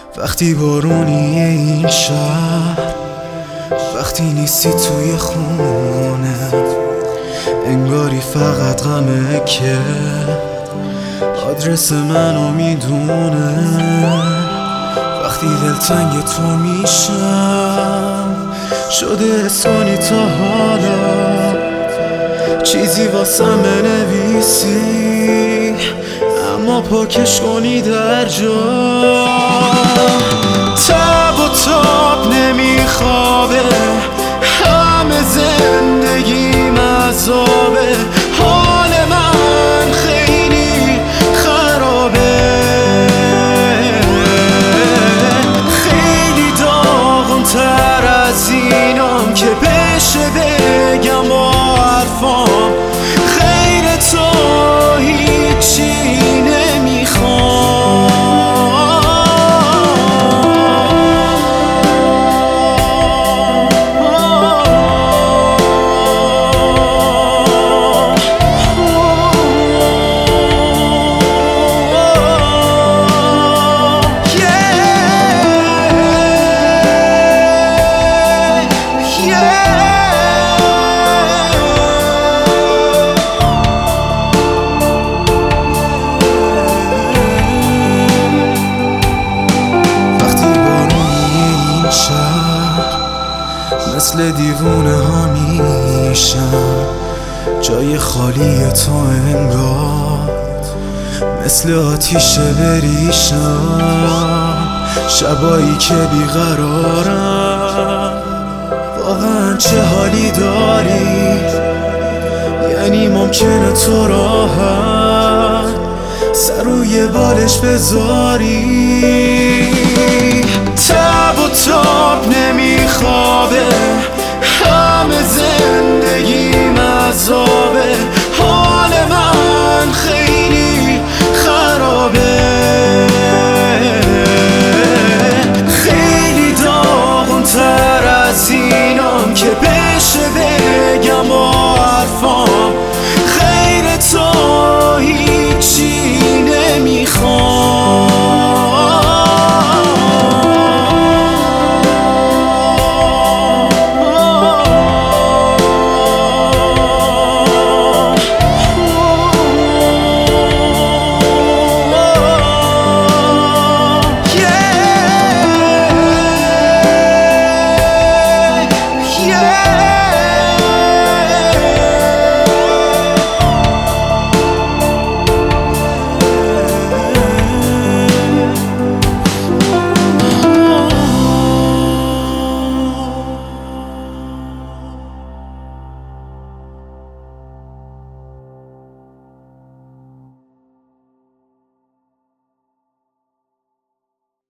وقتی بارونی این شهر، وقتی نیستی توی خونه، انگاری فقط غمه که آدرس منو میدونه. وقتی دلتنگ تو میشم، شده اسمانی تا حالا چیزی واسم بنویسی، اما پاکش کنی در جا. تب و تاب نمیخوابه، همه زندگیم عذابه، حال من خیلی خرابه، خیلی داغون تر از اینام که بشه بگم با حرفام غیر تو هیچی مثل دیوونه ها میشم، جای خالی تو انگار مثل آتیش بریشم، شبایی که بیقرارم. واقعا چه حالی داری، یعنی ممکنه تو راحت سر روی بالش بذاری.